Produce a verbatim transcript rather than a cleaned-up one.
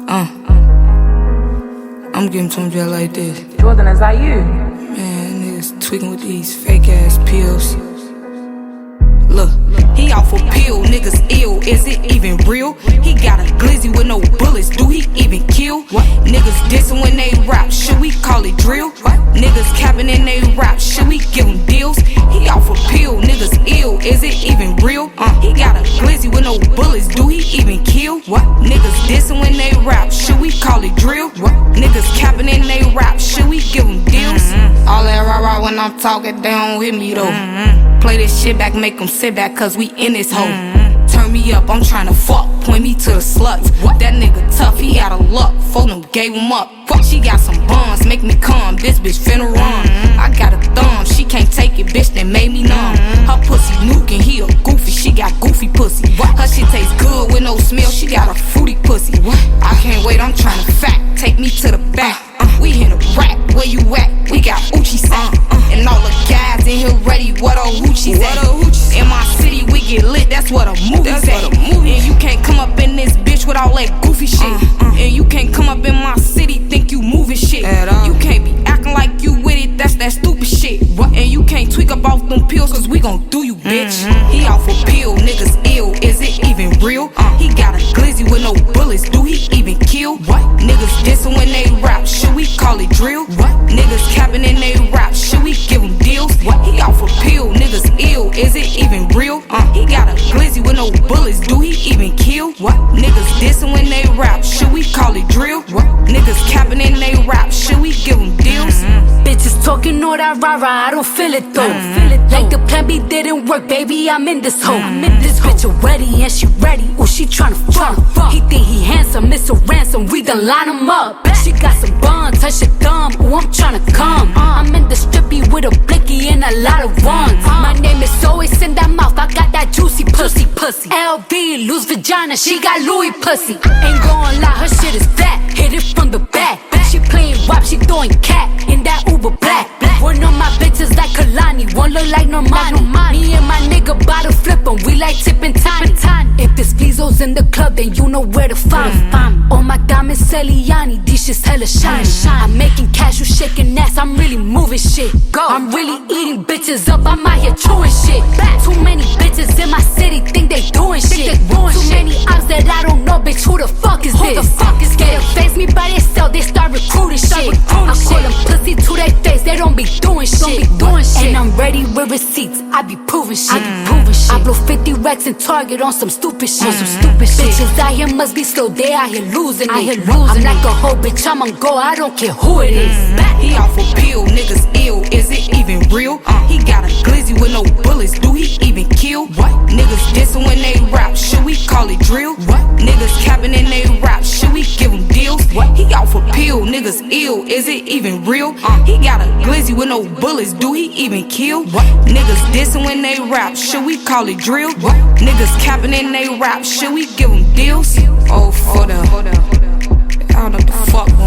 Uh, I'm giving to him just like this. Jordan, is that you? Man, niggas tweaking with these fake ass pills. Look, he off a pill, niggas ill, is it even real? He got a glizzy with no bullets, do he even kill? What? Niggas dissing when they rap, should we call it drill? What? Niggas capping in they rap, should we give him deals? He off a pill, niggas ill, is it even real? Uh, he got a glizzy with no bullets, do he even kill? What? Niggas dissing when they rap, should we call it drill? What? Niggas capping in they rap, should we give him deals? Mm-hmm. All that rah rah when I'm talking, they don't hit me though. Mm-hmm. Play this shit back, make them sit back, cause we in this hole. Mm-hmm. Turn me up, I'm tryna fuck, point me to the sluts. What? That nigga tough, he out of luck, phone him, gave him up. Fuck, she got some buns, make me calm, this bitch finna run. Mm-hmm. I got a thumb, she can't take it, bitch, that made me numb. Mm-hmm. Her pussy nukin', he a goofy, she got goofy pussy. What? Her shit tastes good with no smell, she got a fruity pussy. What? I can't wait, I'm tryna fact, take me to the back. Uh, uh, we in a rap, where you at? We got Uchi sack. Uh, uh, and all the guys in here ready, what a hoochies at? In my city, we get lit, that's what a movie's at. And you can't come up in this bitch with all that goofy shit. Uh, uh, and you can't come up in my city, think you moving shit. You can't be acting like you with it, that's that stupid shit. What? And you can't tweak up off them pills, cause we gon' do you, bitch. Mm-hmm. He off a pill, niggas ill, is it even real? Uh, he got a glizzy with no bullets, do he even kill? What? Niggas dissing when they rap, should we call it drill? What? Niggas capping in they rap, should we give them deals? What? He off a pill, niggas ill, is it even real? Uh, he got a glizzy with no bullets, do he even kill? What? Niggas dissing when they rap, should we call it drill? What? Niggas capping in they rap, should we give them deals? Mm-hmm. Bitches talking all that rah-rah, I don't feel it though. Mm-hmm. Feel it like the plan B didn't work, baby, I'm in this hole. Mm-hmm. I'm in this bitch already and she ready, ooh, she tryna fuck. fuck. He think he handsome, Mister Ransom, we done line him up. She got some buns, touch your thumb, ooh, I'm tryna come. Uh, I'm in the strippy with a blicky and a lot of ones. Uh, My name is always in that mouth, I got that juicy pussy. pussy. L V, loose vagina, she got Louis pussy. Ain't gon' lie, her shit is fat, hit it from the back. She playing rap, she throwing cat in that Uber black. One of my bitches like Kalani, one look like Normani. Me and my nigga bottle flippin', we like tippin' tiny. If this Flizzo's in the club, then you know where to find me. All my diamonds Celiani, these shit's hella shine. I'm making cash, you shaking ass, I'm really moving shit. I'm really eating bitches up, I'm out here chewing shit. Too many bitches in my city think they doing shit. Too many ops that I don't know, bitch, who the fuck is this? Who the fuck is Scared to face me by themselves, they start recruiting shit. I call them pussy to their face, they don't be doing shit. And I'm ready with receipts, I be proving shit. I blow fifty racks in Target on some stupid shit. Some stupid shit. Bitches out here must be slow, they out here losing it. I'm like a hoe, bitch, I'm on go, I don't care who it is. He off a pill, niggas ill, is it even real? Uh, he got a glizzy with no bullets, do he even kill? What? Niggas dissing when they rap, should we call it drill? What? Niggas capping in they rap, should we give them deals? What? He off a pill, niggas ill, is it even real? Uh, he got a glizzy with no bullets, do he even kill? What? Niggas dissing when they rap, should we call it drill? What? Niggas capping in they rap, should we give them deals? Oh, for the, I don't know what the fuck